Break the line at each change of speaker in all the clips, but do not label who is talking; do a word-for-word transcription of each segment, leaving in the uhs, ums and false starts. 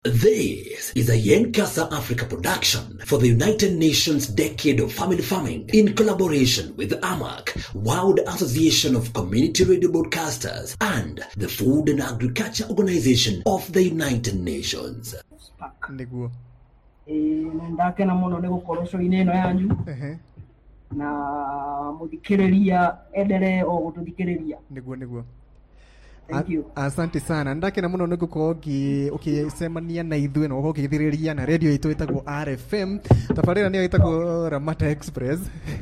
This is a Yenkasa Africa production for the United Nations Decade of Family Farming in collaboration with A M A C, World Association of Community Radio Broadcasters, and the Food and Agriculture Organization of the United Nations.
Niguo.
Eh, ndake na muno nigukorwo ineno yanyu.
Ehe.
Na muthikiriria endere o gututhikiriria.
Niguo niguo.
Thank you.
Asante sana. Ndake na muno nigukorwo ukisemania na ithuĩ na ukithiriria na radio itu itagwo R F M. Tabarĩra niyo itagwo Ramata Express.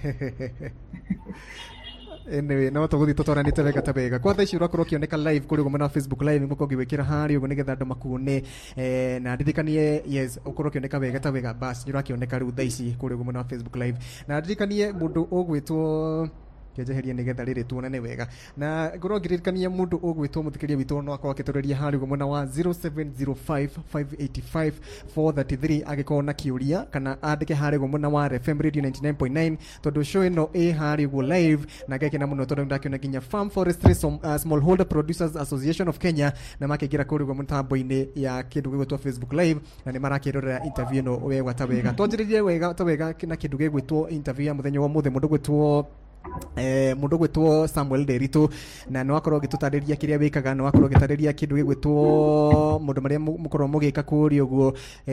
Anyway, no tuguthi tutoranite wega ta wega. Kwa thaici urakorwo ukioneka live kuri gumo na Facebook live nguko giwikira hari ugo nigetha andu makuone eh na ndirikanie yes ukorwo ukioneka wega ta wega bas niurakioneka riu thaici kuri gumo na Facebook live. Na ndirikanie mundu ugwitwo kejeheria nigetha riri tuonane wega na ngoro ngiririkania mundu ugwitwo muthikiria witu no akwa akitureria hari gumona wa zero seven zero five five eight five four three three agikona na kiuria kana andike hari gumona wa R F M Radio ninety-nine point nine tondu show ino e hari go live na geke na muno tondu ndakiona ginya Farm Forestry uh, Smallholder Producers Association of Kenya na makigira kuri gumona tambo-ini ya kindu gigwitwo Facebook live na ni marakirorera interview no wega ta wega tonjiririe wega ta wega na kindu gigwitwo interview ya muthenya wa muthe mundu gwitwo eh mundu gwitwo Samuel Derito na no akorwo gitutariria kiria wikaga no akorwo gitariria kindu gigwitwo mundu maria mukorwo mugika kuri uguo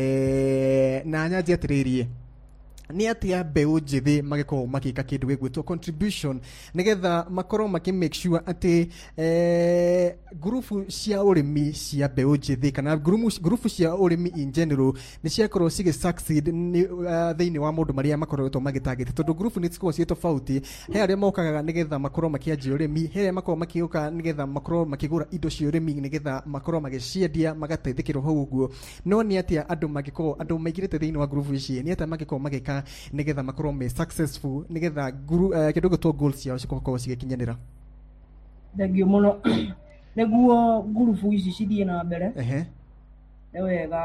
eh na nyanji atiririe ni atia mbeu njithi magikorwo makika kindu gigwitwo contribution nigetha makorwo maki make sure ati eh grupu cia urimi cia mbeu njithi kana grupu cia urimi in general ni ciakorwo cige succeed ni uh, thiini wa mundu maria makorwo magitagite tondu grupu ni cikorwo cie tofauti he aria mokaga nigetha makorwo makianjia urimi he aria makorwo makiuka nigetha makorwo makigura indo cia urimi nigetha makorwo magiciendia magateithikirwo hau uguo no ni atia andu magikorwo andu maigirite thiini wa grupu ici ni atia magikorwo magika nigetha makorwo me successful nigetha uh, kindu gitwo goals yao cikorwo cigikinyanira.
Thengio muno neguo ngurubu ici cithie na mbere.
Ehe.
Ni wega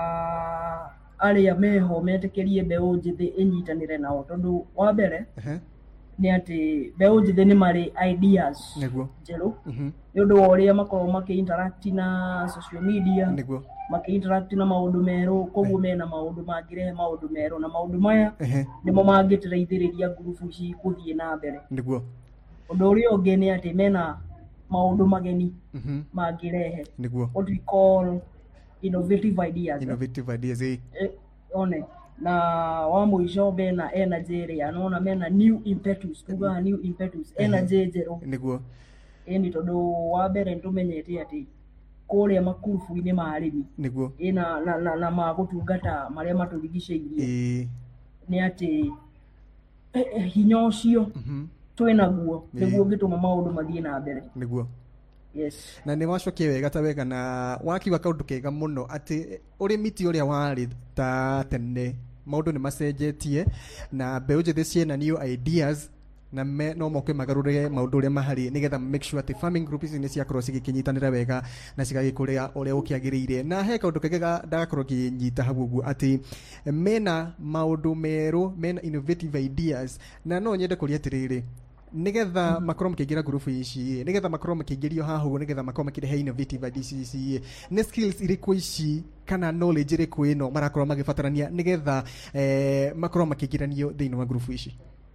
aria meho metekerie mbeu njithi inyitanire nao tondu wa mbere
ehe
ni ati mbeu njithi ni mari ideas
niguo
jeru
mhm
ni undu wa uria makorwo maki interact na social media
niguo
maki interact na maundu meru koguo mena maundu mangirehe maundu meru na maundu maya
ehe
nimo mangiteithiriria ngurubu ici kuthie na mbere
niguo
undu uria ungi ni ati mena maundu mageni
mhm
mangirehe
niguo
what we call innovative ideas
innovative ideas eh
eh, one na wa muico bena energy ria nona mena new impetus kuga new impetus energy jeru
niguo
eni tondu wa mbere ntumenyete ati kuria makurubu-ini ma arimi
niguo
ina na na, na magutungata maria maturigiceirie
eh
ni ati eh, eh, hinya ucio
mhm
twina guo niguo ngituma maundu mathie na mbere
niguo
yes
na ni wacokie wega ta wega na wakiwa kaundu kega muno ati urimi ti uria wari ta tene maundu ni macenjetie na mbeu njithi ciena new ideas na me no moke magarure maundu uria mahari nigetha make sure ati farming groups ni ciakorwo cigikinyitanira wega na cigagikuria uria ukiagiriire na he kaundu kega ndagakorwo kinyita hau uguo ati mena maundu meru mena innovative ideas na no nyende kuria atiriri nigetha makorwo makiingira group ici nigetha makorwo makiingirio hahu nigetha makorwo makirehe innovative ideas ici ni skills iriku ici kana knowledge iriku ino marakorwo magibatarania nigetha eh makorwo makiingiranio thiini wa group ici.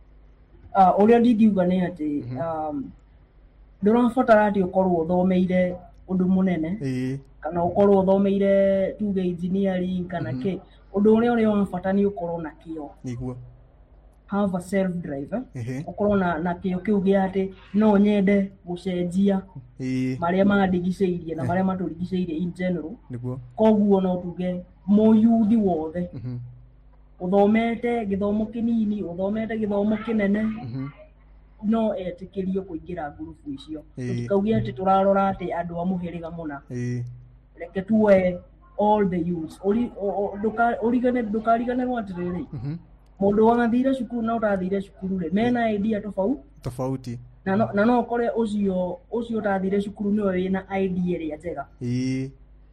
Ah uria ndingiuga ni ati um ndurabatara ati ukorwo uthomeire undu munene
eh
kana ukorwo uthomeire tuge engineering kana mm -hmm. ke undu uria uria wabata ni ukorwo na kio
niguo
have a self drive
eh
ukorwo na na kio kiu gia ati no nyende gucenjia
eh
maria mandigiceirie na maria maturigiceirie in general
niguo
koguo no tuge mo yuthi wothe
mhm
uthomete githomo kinini uthomete githomo kinene
mhm
no etikirio kuingira ngurubu icio tukaugia ati turarora ati andu amuhiriga muna
eh
reke tuwe all the youths ori duka origane dukarigane watiriri
mhm
mundu wanathire cukuru na utathire cukuru re mena idea tofauti
tofauti
na no, na no kore ucio ucio utathire cukuru niwe wina idea ria njega
eh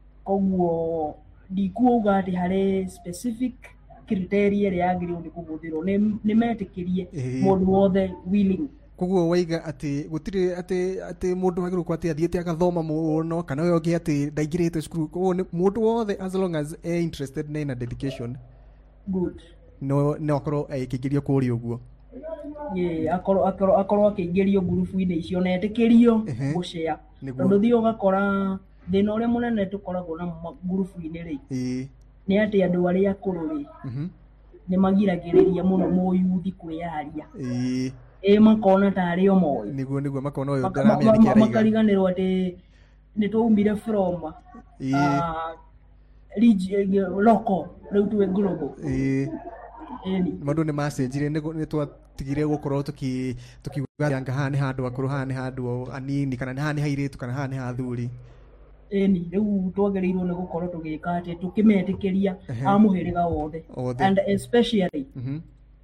koguo ndikuuga ati hari specific criteria ria agiri ndi kuguthirwo ni ni metikirie mundu wothe willing
Koguo waiga ati gutire ati ati mundu agiru kwa ati athiete agathoma muno kana we ogi ati ndaingirite cukuru koguo mundu wothe as long as e interested na ina dedication
good
no no akorwo aikigirio kuri uguo
ye akorwo akorwo akorwo akigirio gurubu-ini icio na etikirio gushare tondu thio gakora thina uria munene tukoragwo na gurubu-ini ri
eh
ni ati andu aria akuru ri
mhm
ni magiragiriria muno muyuthi kwiyaria
eh
e makona tari o moyo
niguo niguo makona uyu ndaramenya kiara
makariganirwo ati ni twaumire from
eh
region local riu tuwe global
eh
eni
mandu ni macenjire ni twatigire gukorwo tuki tukiuga hane handu akuru hane handu anini kana hane hairitu kana hane hathuri
eni riu twagereirwo ni gukorwo tugika ati tukimetikiria amuhiriga wothe and especially
mhm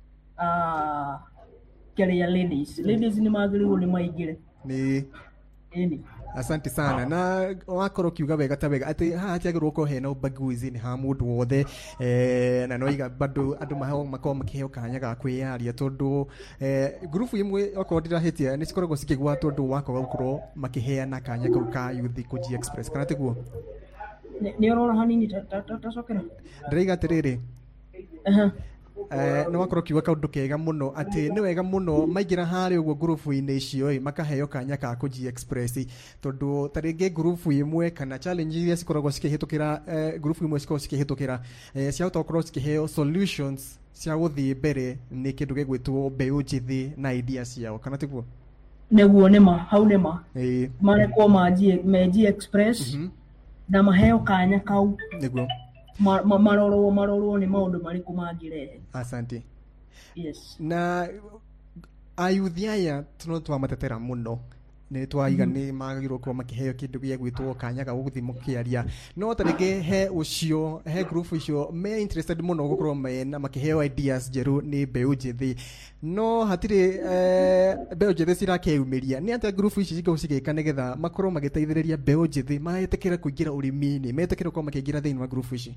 ah keria ladies ladies ni magiriwo ni maingire
ni
eni
asante sana na wakorwo kiuga wega ta wega ati haha tiagirwo ko hena ubaguzi ni ha mundu wothe eh na noiga bado andu maho makao makiheo kanya ga kwiyaria tondu eh grupu imwe okorwo ndirahitia ni cikoragwo cikigwa tondu wako gukorwo makiheana kanya kau ka youth kuji express kana tiguo
ni orora hanini tacokera
ndiriga atiriri
aha
eh no wakorwo kiuga kaundu kega muno ati ni wega muno maingira hari uguo grupu-ini icio i makaheo kanya ka kuji express tondu taringi grupu imwe kana challenge iria cikoragwo cikihitukira grupu imwe cikoragwo cikihitukira ciahota gukorwo cikiheo solutions cia guthii mbere ni kindu gigwitwo mbeu njithi na idea ciao kana tiguo
neguo nima hau nima
eh
marekwo maji meji express na maheo kanya kau
niguo
marorwo marorwo ni maundu mariku mangirehe
asante
yes
na ayuthi aya tuno twamatetera muno ni twaiga ni magirwo kwa makiheo kindu gia gwitwo kanya ga guthi mukiaria no taringi he ucio he group icio me interested muno gukorwo me na makiheo ideas jeru ni mbeu njithi no hatire eh mbeu njithi cirakeumiria ni ata group ici cigo cigika nigetha makorwo magiteithiriria mbeu njithi maetekera kuingira urimi-ini maetekera kwa makiingira thiini wa group ici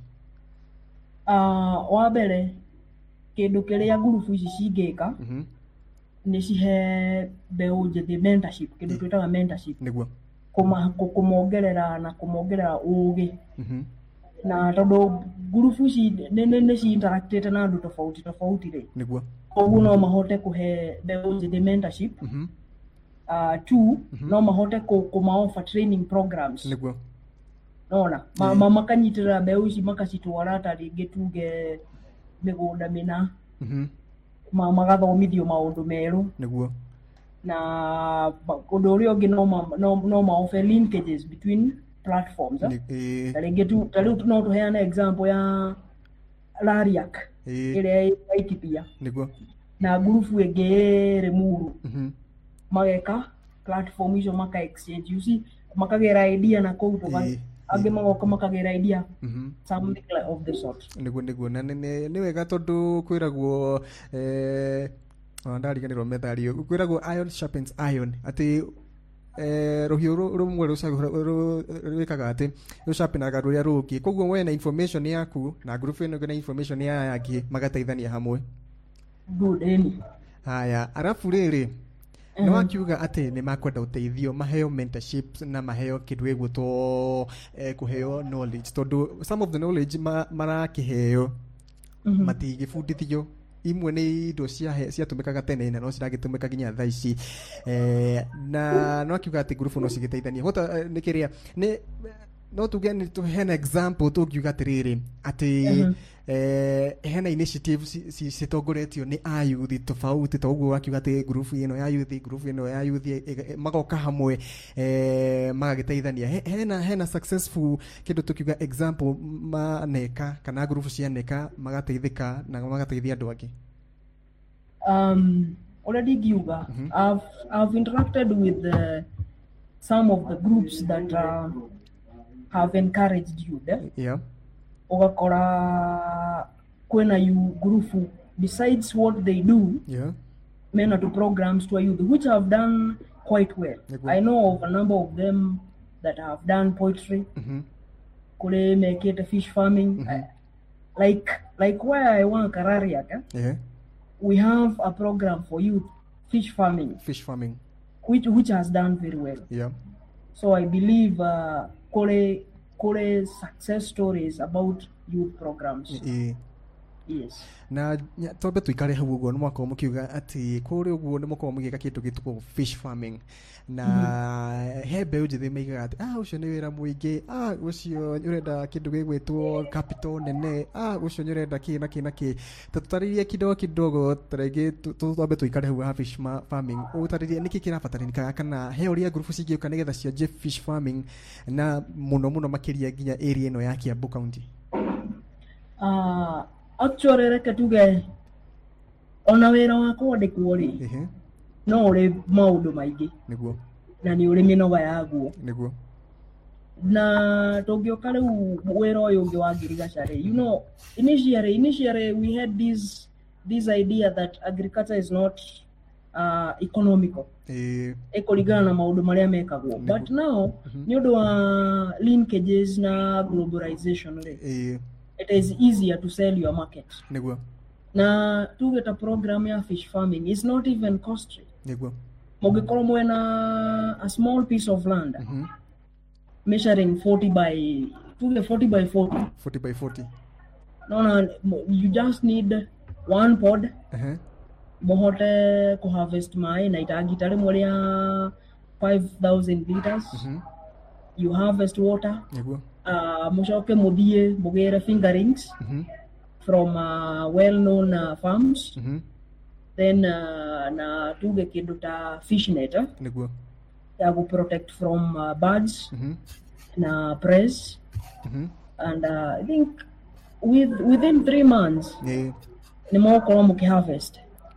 ah wa mbere kindu kiria group ici cingika
mhm
ni cihe mbeu njithi mentorship kindu twitaga mentorship
niguo
kumongerera na kumongerera ugi
mhm
na tondu gurubu ici ni ni ci interactete na andu tofauti tofauti ri
niguo
koguo no mahote kuhe mbeu njithi mentorship
mhm
uh two no mahote kumaoffer training programs
niguo
nona ma makanyitira mbeu ici makacitwara ta ringi tuge migunda mina
mhm
ma magathomithio maundu meru
niguo
na undu uria ungi no no no ma offer linkages between platforms eh taringi tu tariu no tuheana example ya Lariak ile Laikipia
niguo
na grupu ege Remuru
mhm
mageka platform icio maka exchange usi makagera idea na kou to age magoka makagera idea
mhm
something like of the sort
niguo niguo na ni wega tondu kwiragwo eh ndariganirwo methari kwiragwo iron sharpens iron ati eh rohio rumwe rucagwikaga ati rucapinaga ruria ruki koguo we na information yaku na group ino na information ya yaki magateithania hamwe
good any
haya arafu riri no akiuga ati ni makwenda uteithio maheo mentorships na maheo kindu egwitwo eh, kuheo knowledge tondu some of the knowledge ma, marakiheo matigibundithio imwe ni indo cia cia tumikaga tene na no ciragitumika ginya thaa ici eh na no akiuga ati group no cigiteithania hota nikiria ni no tuge ni to hena example tugiuga atiriri ati eh hena initiative citongoretio ni ayuthi tofauti to uguo akiuga ati group ino ya youth group ino ya youth magoka hamwe eh magagiteithania hena hena successful kindu tukiuga example maneka kana group cia neka magateithika na magateithia andu angi
um already giuga I've I've interacted with the, some of the groups that uh, have encouraged you there
yeah
ugakora kwena you group besides what they do
yeah
mena to programs to youth which have done quite well. I know of a number of them that have done poetry
mhm
kule mekete fish farming uh, like like where I want Karariak eh?
yeah
we have a program for youth fish farming.
Fish farming.
Which which has done very well.
Yeah.
So I believe uh, kore kore success stories about youth programs.
E
Yes.
Na tobe tuikare hau uguo mwako mukiuga ati kuri uguo ni muko mugika kintu gitugwo fish farming na mm -hmm. he mbeũ njĩthĩ meigaga ati ah ucio ni wĩra mũingĩ ah ucio urenda kindu gĩgwĩtwo capital nene ah ucio ni urenda ki na ki na ki tutaririe kidogo kidogo tarege tobe tuikare hau ha fish farming utaririe niki kirabatarĩka kana he uria group cingĩuka nigetha cia fish farming na muno muno makiria nginya area ino ya Kiambu County.
Ah actually reke tuge ona wĩra wakwa ndĩkuo rĩ no ũrĩ maũndũ maingĩ
nĩguo
na nĩ ũrĩ mĩnoga yaguo
nĩguo
na tũngĩoka rĩu wĩra ũyũ ũngĩ wa ngirigaca rĩ you know initially initially we had this this idea that agriculture is not uh, economical eh ĩkũringana na maũndũ marĩa mekagwo but now nĩ ũndũ wa linkages na globalization rĩ eh it is easier to sell your market.
Niguo.
Na to get a program ya fish farming is not even costly.
Niguo.
Mugikorwo mwena a small piece of land. Mm -hmm. Measuring forty by to forty by forty.
forty by forty.
No no you just need one pod. Uh -huh. Mohote ko harvest mai na itagitare mweria five thousand liters. Mm -hmm. You harvest water.
Niguo.
Uh, mushoke mudie mugere fingerings mm -hmm. from uh, well-known uh, farms mm -hmm. then uh, na tuge kindu ta fish net
niguo
ya go protect from uh, birds mm -hmm. na prey mm -hmm. and uh, I think with within three months yeah. ni moko muki harvest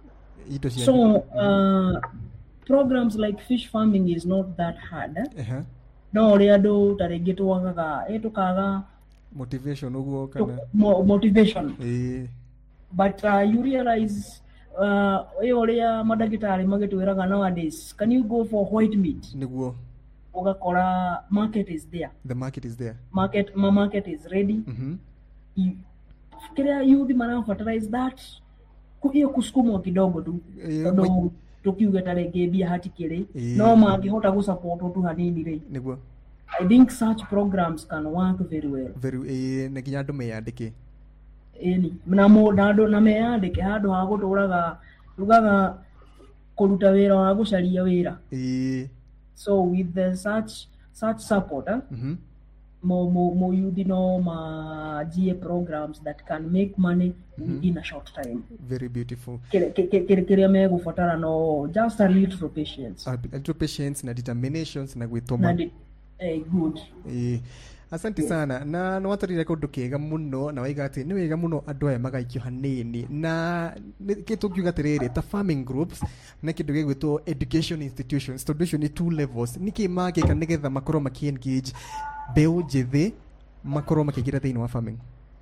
so uh, programs like fish farming is not that hard eh? uh-huh. No ria do tarenge twagaga eh tukaga
motivation uguo kana
mo, motivation
eh
but uh, you realize uh eh ria madagitari magitwiraga nowadays can you go for white meat
niguo
ugakora market is there
the market is there
market my market is ready mhm mm kila youth mana fertilize that kuio kusukumwa kidogo tu ndo tukiuga tarenge bia hatikire no mangihota gu support tu hanini ri
niguo
I think such programs can work very well
very eh ne kinya ndu meyandike
eni na mo nando na meyandike handu ha guturaga rugaga kuruta wira wa gucaria wira
eh
so with the such such support eh mhm mm mo mo mo you know ma G A programs that can make money mm-hmm. in a short time.
Very beautiful.
Kile kile kile me gufatara no just a little patience.
A little patience na determinations na gwitoma.
Na eh good.
Eh asante yeah. sana na no watarire kundu kega muno na waiga ati ni wega muno andu aya magaikio hanini na kitu kiuga tiriri ta farming groups na kindu gigwitwo education institutions tondu ni two levels niki magika nigetha makoro maki engage mbeũ njĩthĩ makorwo makĩingĩra thĩinĩ wa farming.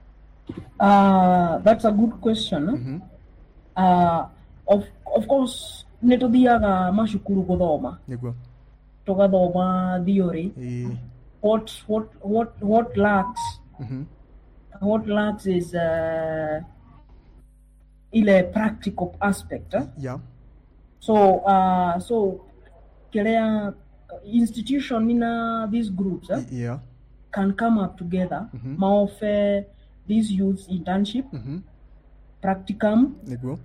Uh, that's a good question. Mm-hmm. Uh, of of course nĩ tũthiaga macukuru gũthoma.
Nĩguo.
Tũgathoma theory.
Eh.
What what what what lacks? Mm-hmm. What lacks is uh, ile practical aspect. Eh?
Yeah.
So uh, so kile institution in uh, these groups eh,
yeah.
can come up together mm-hmm. maofe these youths internship mm-hmm. practicum
neguo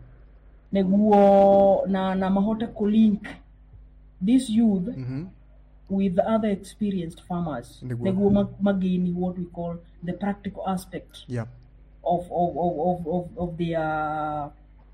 neguo na na mahote kulink this youth mm-hmm. with other experienced farmers neguo mag, magini what we call the practical aspect
yeah.
of of of of of, of their uh,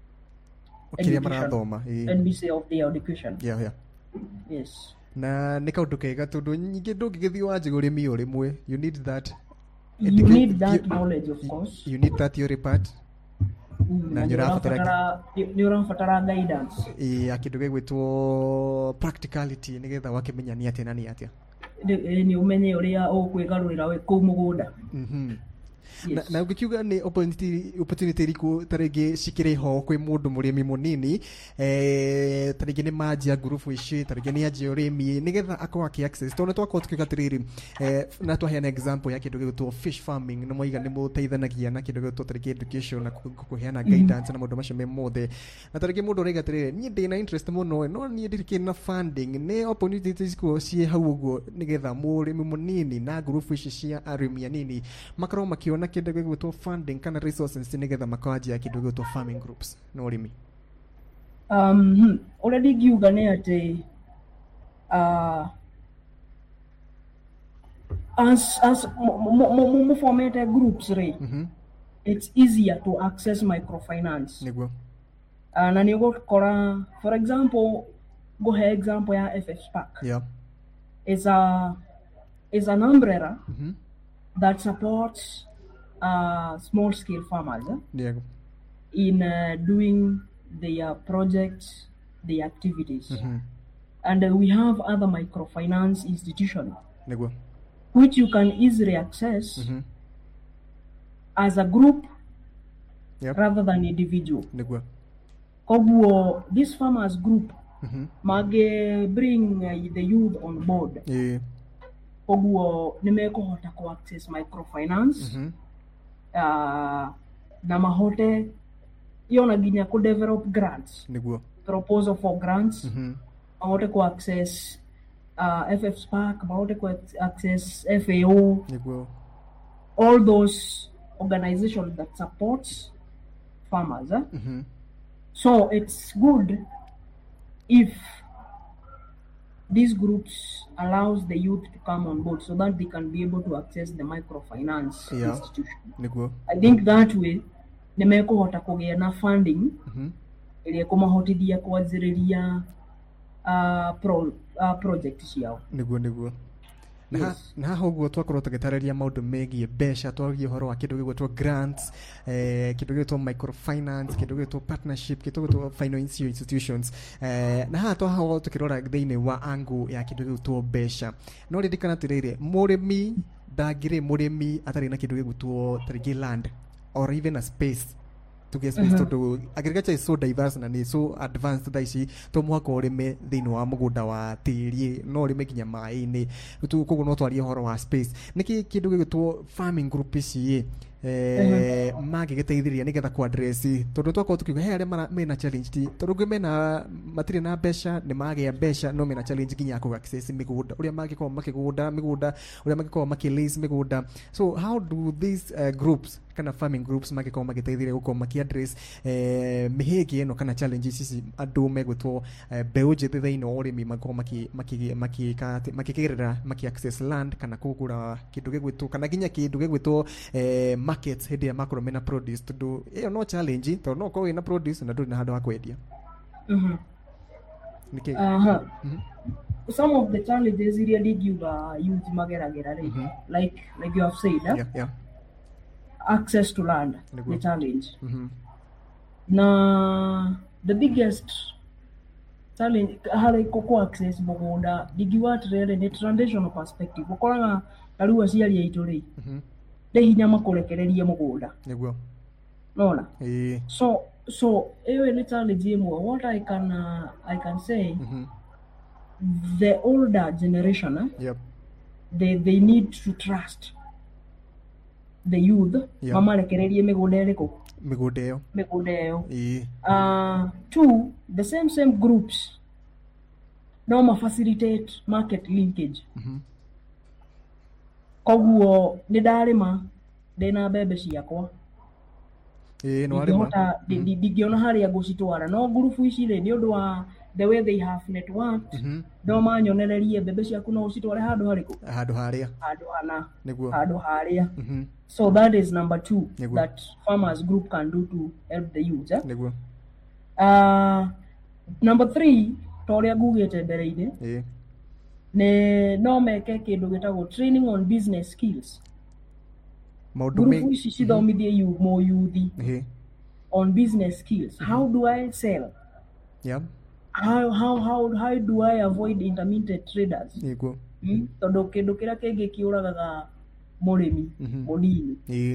education
and we say of their education
yeah yeah
yes
na nika undu kega tondu nyingi ndungigithii wanjiga urimi urimwe you need that
you need that you, knowledge of course
you need that theory part
mm, na nyurafatara nyurafatara guidance
eh akindu gegwitwo practicality nigetha wakimenya ni atia na ni atia
ni umenye uria ukwigarurira we ku mugunda
mhm Yes. Na ukiuga ni opportunity opportunity riku tarege shikire ho kwi mundu murimi munini eh tarege ni majia group ici tarege ni ajia urimi nigetha akwa ki access tone twako tukiuga tiriri eh na twa heana example ya kindu gitwo fish farming no moiga ni muteithanagia na kindu gitwo tarege education na kuheana guidance na mundu macio me mothe na tarege mundu rega tiriri ni ndina interest muno no ni ndirike na funding ni opportunities ko cie hau uguo nigetha murimi munini na group ici cia arimi anini makaro makiona kindu gitwo funding kana resources nigetha makajia kindu gitwo farming groups no urimi
um already giuga ni ati uh as as mo format groups re
mhm
it's easier to access microfinance
niguo
uh, na nigo kora for example go ahead example ya F F Spark
yeah
is a is an umbrella
mhm
that supports uh, small scale farmers eh?
yeah
in uh, doing their projects, their activities.
mhm
And uh, we have other microfinance institutions
niguo
which you can easily access
mhm
as a group
yep
rather than individual.
niguo
Koguo, this farmers group
mhm
mage bring uh, the youth on board.
yeah
Koguo nimekuhota ku access microfinance
mhm
uh, na mahote yona ginya ku develop grants,
niguo
proposal for grants
mhm
mahote ku access uh, F F Spark, mahote ku access F A O,
niguo
all those organizations that supports farmers eh?
mhm
So it's good if these groups allows the youth to come on board so that they can be able to access the microfinance
yeah
institution.
niguo
I think that way nimekuhota kugia na funding
mhm
ili kumahotithia kwanjiriria uh, pro, uh, project ciao
niguo niguo na na haha uguo twakorwo tugitararia maundu megie besha twagie horo wa kindu gigwetwo grants eh kindu gigwetwo microfinance kindu gigwetwo partnership kindu gigwetwo financial institutions eh na haha twaha tukirora thiini wa angu ya kindu gigwetwo besha no ririkana tirire murimi ndagire murimi atari na kindu gigwetwo tarigi land or even a space to get space to do agriculture is so diverse and is so advanced that ici to mwaka urime thiini wa mugunda wa tiri no urime kinya mai-ini tu koguo no twarie horo wa space niki kindu gigwetwo farming group ici eh magi giteithiria nigetha ku address tondu twako tukiuga he aria mena challenge ti tondu ngwe mena matire na besha ni magi ya besha no mena challenge kinya ku access migunda uria magi ko makigunda migunda uria magi ko makilise migunda. So how do these uh, groups kana farming groups magi ko magiteithiria guko maki address eh mihigi eno kana challenges ici andu megwetwo beu jithe thiini wa urimi mako maki maki maki makikirira maki access land kana kugura kindu gigwetwo kana ginya kindu gigwetwo eh markets hindi ya makoro mena produce tondu iyo no challenge to no ko ina produce na nduri na handu ha kwendia
mhm
niki
aha
mhm
some of the challenges really give uh, youth mageragera right
Mhm.
like like you have said eh?
yeah yeah
access to land
Ndio.
the challenge
mhm
na the biggest challenge hari ko access mugunda digiwa tirere ni transitional perspective ukoraga tariu aciari aitu ri
mhm
de hinya makurekererie mugunda
niguo
nona
eh
so so ewe ni challenge imwe what I can uh, I can say
mhm
the older generation eh,
yep
they they need to trust the youth
Yeah.
mamarekererie migunda iriku
migunda iyo
migunda iyo
eh
uh two the same same groups no ma facilitate market linkage
mhm
koguo ni ndarima ndina mbembe ciakwa
eh no arima
ndingihota ndingiona haria ngucitwara no group ici ri ni undu wa the way they have networked
mhm
no manyonererie mbembe ciaku no ucitware handu hariku
handu haria
handu hana
niguo
handu haria
mhm
so that is number two
Niguo.
that farmers group can do to help the youth eh?
niguo
uh number three toria ngugite mbere-ini
eh
ne no meke kindu gitagwo training on business skills
maundu
group
me
ici cithomithie you mo youthi
eh
on business skills. How do I sell?
yeah
How how how how do I avoid intermittent traders?
niguo
Mm? Tondu kindu kiria kingi kiuragaga murimi
Mhm.
munini
eh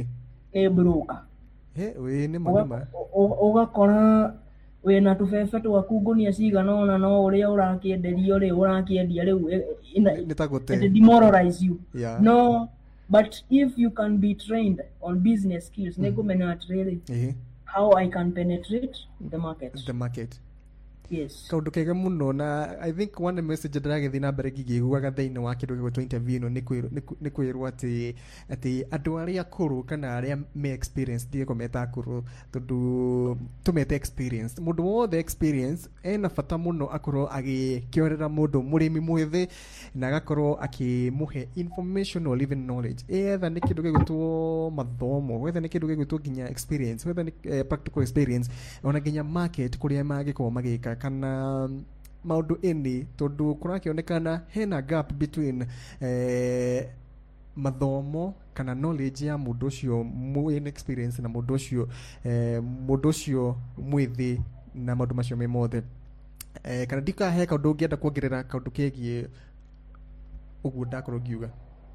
nĩ broker.
He, we nĩ manima.
Ũgakora wĩna tũbebe twaku ngũnia cigana ũna no ũrĩa ũrakĩenderio rĩ ũrakĩendia rĩu it demoralize you.
Yeah.
No, but if you can be trained on business skills, mm. nĩngũmenya atĩrĩrĩ,
mm-hmm.
how I can penetrate the market.
The market.
Yes.
Kaundu kega muno na I think one message ndiragethi na mbere ngigiguaga thiini wa kindu gigwetwo interview ino ni kwirwo ati ati andu aria akuru kana aria me experience ndi kometa akuru tondu tumete experience mundu wothe experience ena bata muno akorwo agikiorera mundu murimi mwithi na agakorwo akimuhe information or even knowledge either ni kindu gigwetwo mathomo whether ni kindu gigwetwo ginya experience whether ni uh, practical experience ona ginya market kuria magikorwo magika kana maundu ini tondu kurakionekana hena gap between eh, mathomo kana knowledge ya mundu ucio mwin experience na mundu ucio eh, mundu ucio mwithi na maundu macio me mothe eh, kana dika he kaundu ngienda kuongerera kaundu kegie uguo ndakorwo ngiuga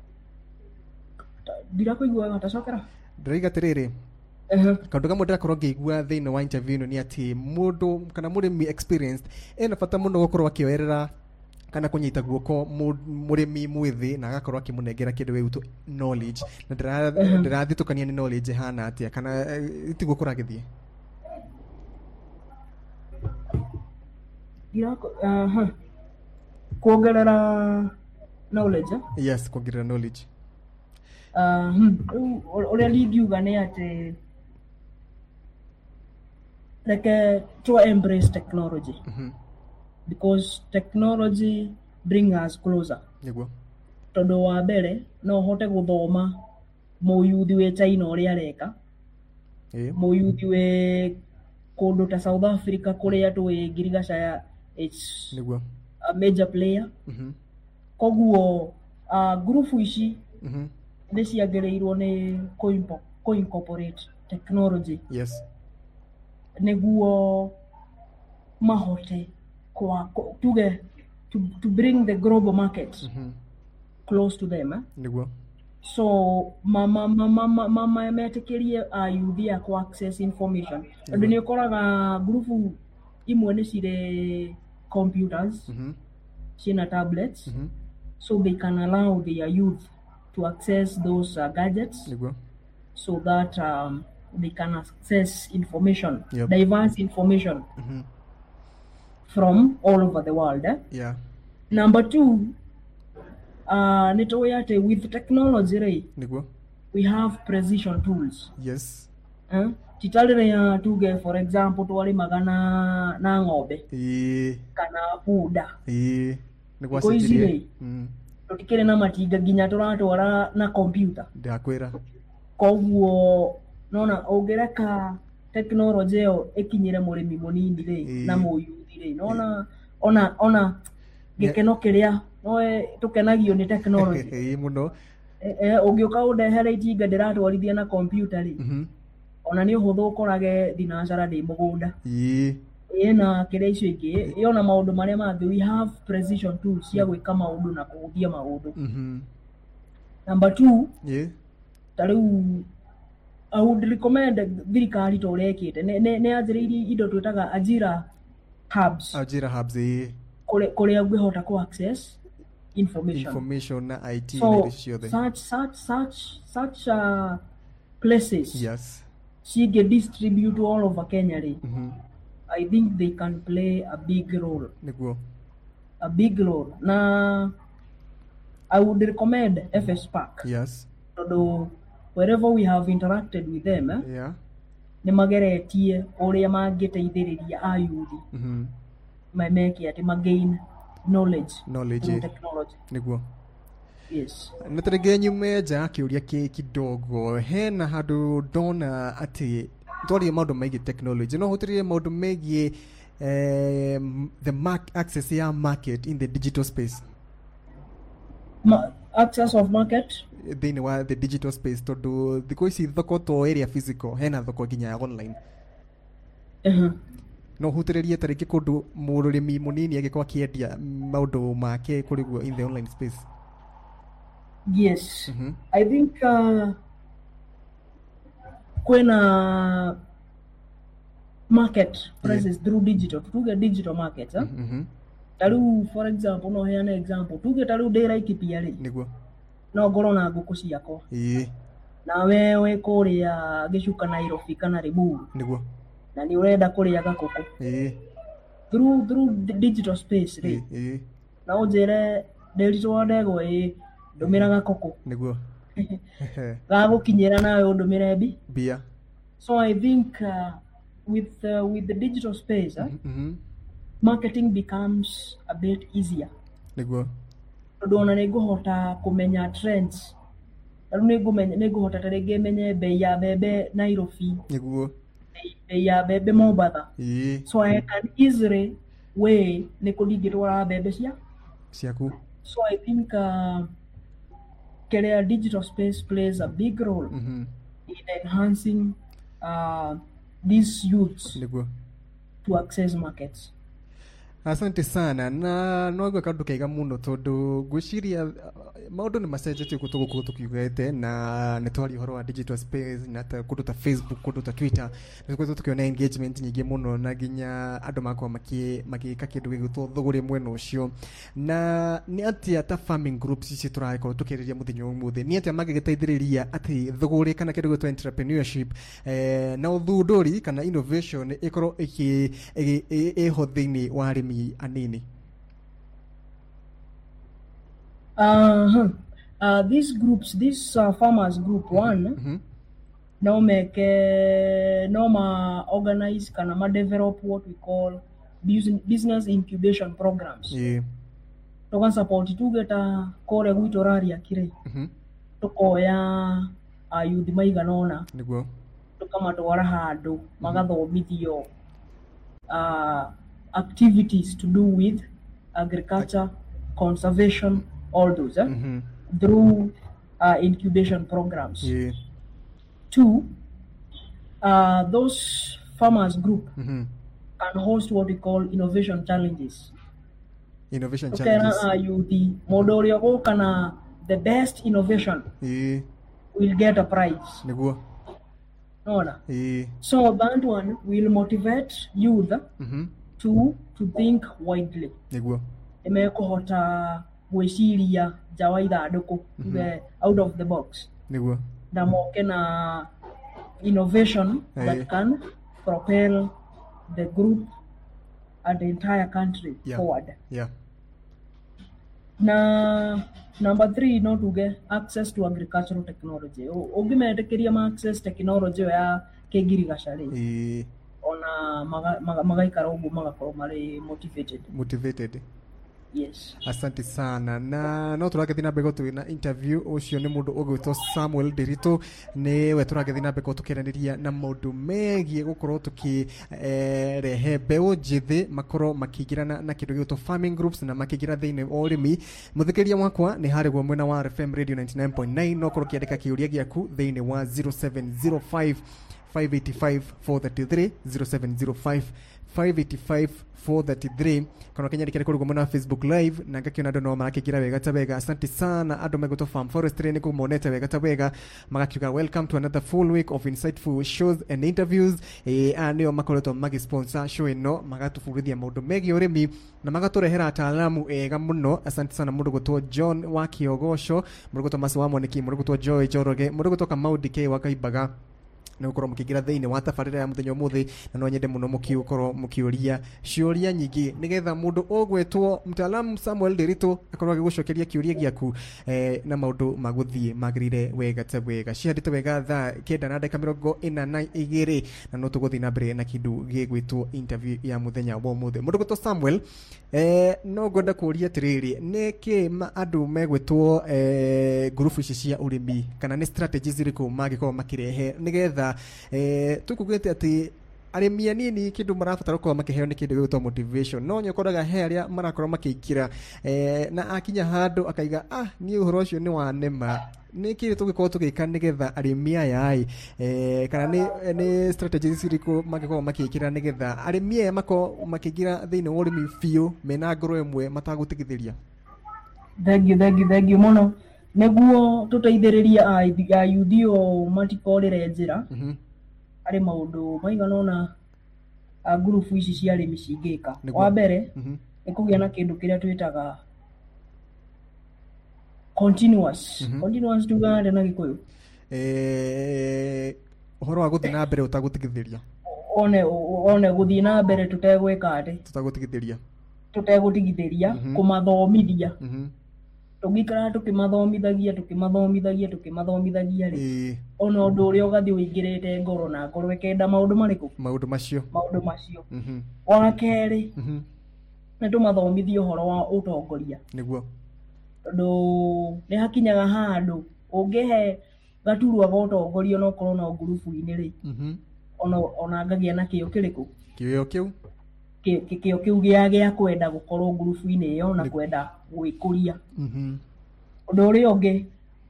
ndira kuigua gatacokera
ndiriga tiriri kaundu kamwe ndirakorwo ngĩigua thĩinĩ wa interview ĩno nĩ atĩ mũndũ kana mũrĩmi experienced ena bata mũno gũkorwo akĩoerera kana kũnyita guoko mũrĩmi mwĩthĩ na agakorwo akĩmũnengera kĩndũ gĩgwĩtwo knowledge na ndĩrathitũkania nĩ knowledge hana atĩa kana tiguo kũragĩthiĩ
kuongerera knowledge.
Yes, kuongerera knowledge.
Ũrĩa lingiuga nĩ atĩ like uh, to embrace technology, mm-hmm. because technology bring us closer.
Niguo.
Tondu wa mbere no hote guthoma muyuthi we China uria areka.
Eh.
Muyuthi we kundu ta South Africa kuria twi Girigasha it's
Niguo.
A major player.
Mhm.
Koguo uh, group ici
mhm
ni ciagereirwo ni co incorporate technology.
Yes.
Neguo mahote kwa tuge to to bring the global market
mm-hmm.
close to them. Eh?
Neguo.
So mama mama mama metekerie ayuthi ya ku access information. Ndio ni koraga group imwe ni cire computers,
mhm
cina tablets,
mhm
so they can allow their youth to access those uh, gadgets.
Neguo.
So that um, they can access information,
yep.
diverse information
mm-hmm.
from all over the world. Eh?
Yeah.
Number two, uh, nitoyate with technology, right?
Niguo.
We have precision tools.
Yes.
Eh? Titalire ya tuge, for example, tuwali magana na ng'ombe.
Eh.
Kana puda.
Eh.
Niguo sijirie. Mm. Tutikire na matiga ginya turatwara na computer.
Ndakwira.
Koguo nona ongereka technology yo ekinyire murimi munini ri na muyuthi ri nona ona ona gikeno kiria noe tukenagio ni technology
eh muno
eh ungioka undehere itinga ndiratwarithia na computer ri
mhm
ona ni uhuthu ukorage thinacara ndi mugunda
eh
ena kiria icio ingi yona maundu maria mangĩ we have precision tools cia gwika maundu na kuhuthia maundu.
mhm
Number two,
yeah
tariu I would recommend thirikari to rekite ne ne ajiriri indo twitaga ajira hubs.
Ajira hubs eh
kore kore ungehota ku access information
information na I T
so,
so
such such such such uh, places
yes
she get distribute all over Kenya.
mhm
I think they can play a big role.
Niguo.
A big role. Na I would recommend F S Park.
Yes.
Although wherever we have interacted with them, eh,
yeah.
Ni mageretie uria mangiteithiriria ayuthi.
Mhm.
Mameke ati magain knowledge.
Knowledge.
Through technology.
Niguo.
Yes.
Natarege nyume ja kiuria ki kidogo hena handu dona ati twaria maundu megie technology no hutirie maundu megie um, the mark access ya market in the digital space.
Ma access of market
thini wa the digital space tondu thiko ici thoko to area physical hena thoko ginya ya online.
Uh-huh.
No hutiririe tariki kundu murimi munini agikwa kiendia maundu make kuriguo in the online space.
Yes.
Mm-hmm.
I think uh, kwena market presence yeah. through digital tuge digital markets ah
mhm mm
taru for example no heana example tuge taru dera ikipia ri
niguo
no ngoro na nguku ciako
ii
na wewe kuria gicuka Nairobi kana Rimuru
niguo
na ni urenda kuria gakuku
ii
through through digital space ri
ii
na ujire ndĩritwo ndego ĩ ndũmĩra gakũkũ
niguo
gagukinyĩra nawe ũndũmĩre mbi
bia.
So I think uh, with uh, with the digital space uh,
mm-hmm.
marketing becomes a bit easier
niguo
tondũ ona nĩngũhota kũmenya trends rĩu nĩngũmenya nĩngũhota ta rĩngĩ menye bei ya mbembe Nairobi
niguo
bei ya mbembe Mombasa
ii
so I can easily way nĩ kũringĩtwara mbembe cia
ciaku.
So I think uh, Kerea digital space plays a big role
mm-hmm.
in enhancing uh, these youths
niguo
to access markets.
Asante sana na no gwe kandu kaiga muno tondu gwiciria maundu ni macenjetie kutu guku tukiugete na ni twari horo wa digital space na ta kundu ta Facebook kundu ta Twitter nikuo tukiona engagement nyingi muno na ginya andu makwa maki magika kindu gigutwo thuguri mwena ucio na ni atia ta farming groups ici turaiko tukiriria muthinyo umuthi ni atia magigiteithiriria ati thuguri kana kindu gitwa entrepreneurship eh na uthunduri kana innovation ikoro iki eho thini wa arimi anini.
Uh-huh. Uh, these groups, this uh, farmers group one,
mm-hmm.
now make uh, now ma organize kana ma develop what we call business incubation programs.
Yeah.
Toka support tu geta kore gwito raria kire.
Mhm.
Tokoya ayuthi maiganona.
Niguo.
Tukamatwara handu magathomithio uh activities to do with agriculture, conservation, all those eh?
mm-hmm.
through uh, incubation programs.
Yeah.
Two, uh, those farmers group
mm-hmm.
can host what we call innovation challenges.
Innovation
okay,
challenges.
Uh, you the model yako kana the best innovation
yeah.
will get a prize.
Niguo.
Nona.
Yeah.
So that one will motivate youth
mm-hmm.
to to think widely.
Niguo.
Imekuhota gwiciria jawa ithanduku mm-hmm. out of the box.
Niguo.
Na moke na innovation hey. that can propel the group and the entire country
yeah.
forward.
Yeah.
Na number three, no to get access to agricultural technology. Ogimetekeria ma access technology ya kegiri gashari.
Eh.
Ona maga maga ikarogo magakorwo mari motivated.
Motivated.
Yes.
Asante sana na no turagethi na mbego twina interview ucio ni mundu ugwitwo Samuel Ndirito ni we turagethi na mbego tukiranĩria na maundu megie gukorwo tuki eh, rehe mbeu njithi makorwo makingirana na kindu gitwo farming groups na makingira thiini wa urimi. Muthikiria mwakwa ni harigwo mwena wa R F M Radio ninety-nine point nine no korwo kiandika kiuria giaku thiini wa zero seven zero five five eight five four three three zero seven zero five five eight five four three three kana kenya dikere kurugo mwana Facebook live na ngakiona ndo no makigira wega tabega. Asante sana ando megoto farm forestry ni kumoneta wega tabega magakiuga welcome to another full week of insightful shows and interviews. Eh anio makoleto magi sponsor show ino magatufurithia maundu megi urimi na magaturehera ataalamu ega muno. Asante sana mundu gutwa John wa Kiogosho, mundu gutwa Masawa Moniki, mundu gutwa Joy Joroge, mundu gutwa Kamau K wa Kaibaga na ukorwo mukigira thiini wa tabarira ya muthenya umuthi na no nyende muno mukiukorwo mukiuria ciuria nyingi nigetha mundu ogwetwo mtaalamu Samuel Ndirito akorwo agigucokeria kiuria giaku eh, na maundu maguthie magirire wega tabwega cihandite wega tha kenda na ndeka mirongo ina na igiri na no tuguthi na mbere na kindu gigwitwo interview ya muthenya wa umuthi. Mundu gutwo Samuel eh, no ngoda kuria tiriri niki andu megwitwo eh, group ici cia urimi kana ni strategies iriku magikorwo makirehe nigetha eh tukugete ati arimi anini kindu marabatara kwa makiheo ni kindu gitwa motivation no nyokoraga he aria marakorwo makikira eh na akinya handu akaiga ah ni uhoro ucio ni wa nema ni kiri tugikorwo tugika nigetha arimi aya ai eh kana ni ni strategies iriku magikorwo makikira nigetha arimi aya mako makigira thiini wa urimi fiu mena ngoro emwe matagutigithiria.
Thegi thegi thegi muno neguo tuteithiriria ayuthio matikorere njira ari maundu maigana ona a group ici cia arimi cingĩka. Wa mbere nĩ kũgĩa na kĩndũ kĩrĩa twĩtaga continuous continuous tuga na Gĩkũyũ
eh uhoro wa gũthiĩ na mbere ũtagũtigithĩria
one one gũthiĩ na mbere tutegwĩka atĩ
tũtagũtigithĩria
tutegũtigithĩria kũmathomithia tũngĩikara tũkĩmathomithagia tũkĩmathomithagia tũkĩmathomithagia rĩ ona ũndũ ũrĩa ũgathiĩ ũingĩrĩte ngoro na ngoro ĩkenda maũndũ marĩkũ
maũndũ macio
maũndũ macio wa kerĩ nĩ tũmathomithia ũhoro wa ũtongoria
nĩguo
tondũ nĩ hakinyaga handũ ũngĩhe gaturwa ga ũtongoria no korwo na ngurubu-inĩ rĩ ona ona ngagĩa na kĩo kĩrĩkũ
kĩo kĩu
kĩo kĩu gĩa gĩa kwenda gũkorwo ngurubu-inĩ ĩyo na kwenda gwĩkũria ũndũ ũrĩa ũngĩ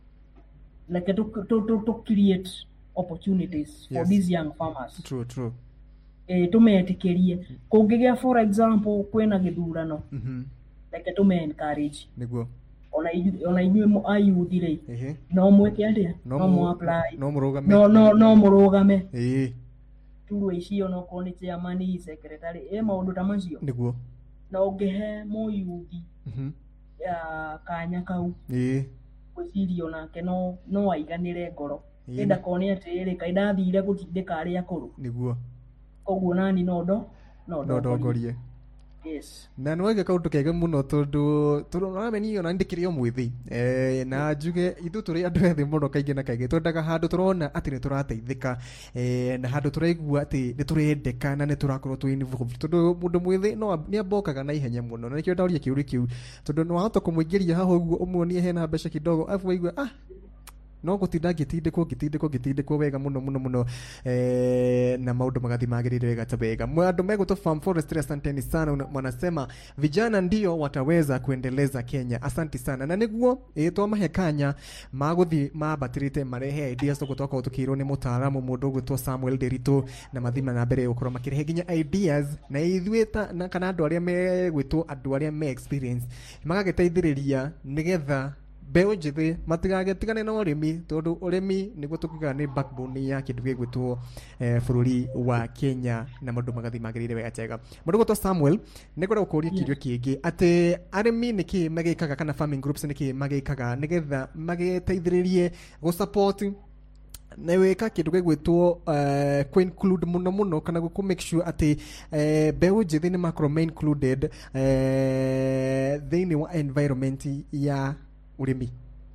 reke tũ create opportunities for these young farmers.
True, true.
Eh tũmetĩkĩrie kũngĩgĩa for example kwĩna gĩthurano reke tũme encourage
nĩguo
ona ona inyuĩ ayuthi rĩ no mweke atĩa no mu apply
no mũrũgame
no no no mũrũgame
eh
turwe icio no korwo nĩ chairman secretary eh maũndũ ta macio
nĩguo
na ũngĩhe mũyuthi ya kanya kau
eh
gwĩciria onake no no aiganĩre ngoro enda kone atĩrĩ kaindathire gũtindĩka arĩa akũrũ
nĩguo
koguo nani no ndo no
ndongorie
yes
na no wega kaundu kege muno tondu turonamenio na ndikiri omwithi eh na njuge ithu turi andu ethi muno kaingi na kaingi twendaga handu turona ati ni turateithika eh na handu turaigua ati ni turendeka na ni turakorwo twi involved tondu mundu mwithi no ni abokaga na ihenya muno na nikio ndauria kiuri kiu tondu no hata kumuingiria haho uguo umuonie hena mbeca kidogo afu waigua ah no gutinda ngitindikwo ngitindikwo ngitindikwo wega muno muno muno eh na maundu magathi magirire wega tabega mwandu meguto farm forestry. Asanteni sana, wanasema vijana ndio wataweza kuendeleza Kenya. Asante sana na niguo eh twamahe kanya maguthi mabatirite marehe ideas to gutoka utukirwo ni mutaaramu mundu gwitwo Samuel Derito na mathima na mbere ukorwo makirehe ginya ideas na ithuita na kana andu aria megwitwo andu aria me experience magagiteithiriria nigetha beũ njĩthĩ matigagetigane na ũrĩmi tondu ũrĩmi nĩguo tukiga nĩ backbone ya kĩndũ gĩgwĩtwo eh, bũrũri wa Kenya na maũndũ magathi magĩrĩire wega chega. Mũndũ gwĩtwo Samuel nĩngwenda gũkũria kĩũria kĩngĩ atĩ arĩmi nĩkĩ magĩkaga kana farming groups nĩkĩ magĩkaga nĩgetha magĩteithĩrĩrie gũ support na weka kĩndũ gĩgwĩtwo uh, ku include muno muno kana gũ make sure ati uh, beũ njĩthĩ nĩ makorwo included uh, thĩinĩ wa environment ya urimi.